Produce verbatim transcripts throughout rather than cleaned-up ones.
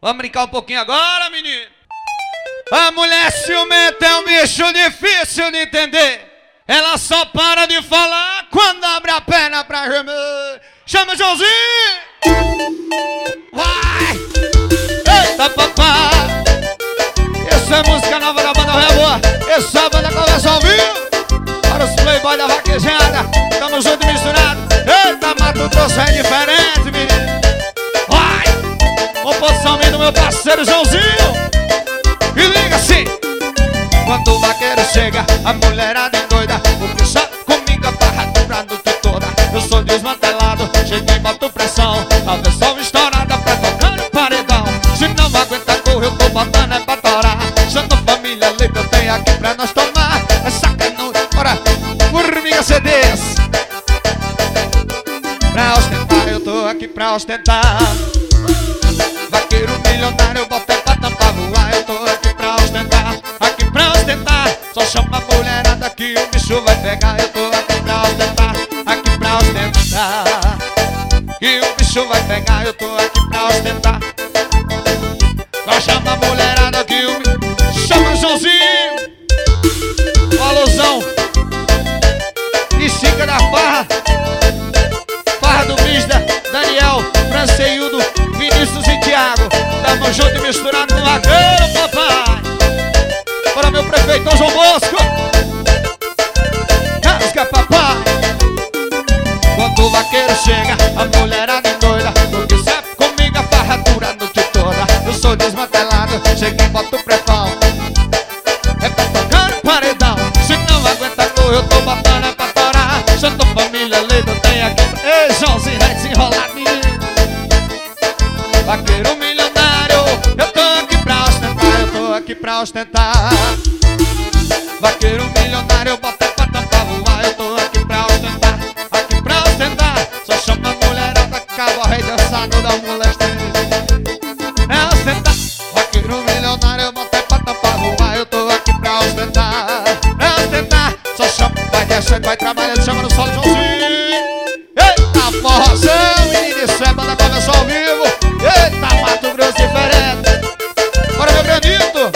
Vamos brincar um pouquinho agora, menino. A mulher ciumenta é um bicho difícil de entender. Ela só para de falar quando abre a perna pra gemer. Chama Joãozinho! Vai! Eita, papai! Essa é música nova da banda Reboa. Essa é a banda Conversa ao Vivo. Para os playboy da vaquejada. Tamo junto e misturado. Eita, Mato Grosso é diferente, menino. Vai! Composição minha do meu parceiro Joãozinho. E liga assim. Quando o vaqueiro chega, a mulherada endoida. O bicho comigo, a barra dura a noite toda. Eu sou desmantelado, cheguei e boto pressão. A versão estourada pra tocar no paredão. Se não aguenta correr, eu tô botando é pra torar. Santa Família Leite eu tenho aqui pra nós tomar. É sacanão, bora, formiga C Ds. Pra ostentar, eu tô aqui pra ostentar. Vaqueiro milionário, eu botei pra tampar voar. Eu tô aqui pra ostentar, aqui pra ostentar. Só chama a mulherada que o bicho vai pegar. Eu tô aqui pra ostentar, aqui pra ostentar. Que o bicho vai pegar, eu tô aqui pra ostentar. Só chama a mulherada que o bicho... Chama Joãozinho! Alusão! E Chica da Farra. Farra do Brisda, Daniel, Franceildo, Vinícius e Thiago. Tamo junto e misturado no vaqueiro, papai. Para meu prefeito João Bosco. Rasga, papai. Quando o vaqueiro chega, a mulherada endoida. Porque sabe comigo a farra dura a noite toda. Eu sou desmantelado, cheguei e boto pressão. É pra tocar no paredão. Se não aguenta correr, eu tô botando é pra torar. Santa Família Leite eu tenho aqui pra... Ei, Joãozinho, vai desenrolar, menino. Vaqueiro milionário, eu tô aqui pra ostentar. Eu tô aqui pra ostentar. Vaqueiro milionário, eu botei pra tampar voar. Eu tô aqui pra ostentar, aqui pra ostentar. Só chama a mulherada, cabo rei dançado da molesta. É ostentar. Vaqueiro milionário, eu botei pra tampar voar. Eu tô aqui pra ostentar, é ostentar. Só chama, vai descendo, vai trabalhando, chama no solo Joãozinho. Eita, forrozão, menino, isso é banda Conversa ao Vivo. Eita, Mato Grosso diferente. Bora, meu Benito.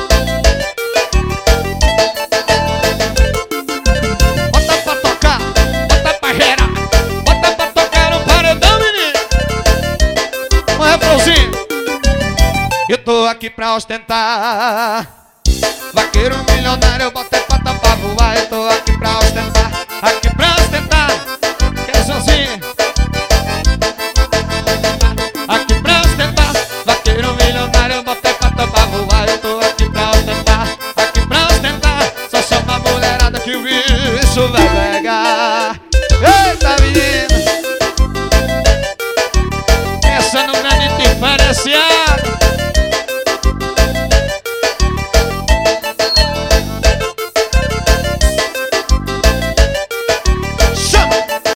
Bota pra tocar, bota pra gerar. Bota pra tocar no paredão, menino. Um refrãozinho. Eu tô aqui pra ostentar. Vaqueiro milionário, eu botei pra tampar voar. Eu tô aqui pra ostentar, aqui pra ostentar. Quer sozinho? Aqui pra ostentar. Vaqueiro milionário, eu botei pra tampar voar. Eu tô aqui pra ostentar, aqui pra ostentar. Só chama a mulherada que o bicho vai pegar. Eita, menina. Essa não é diferencial.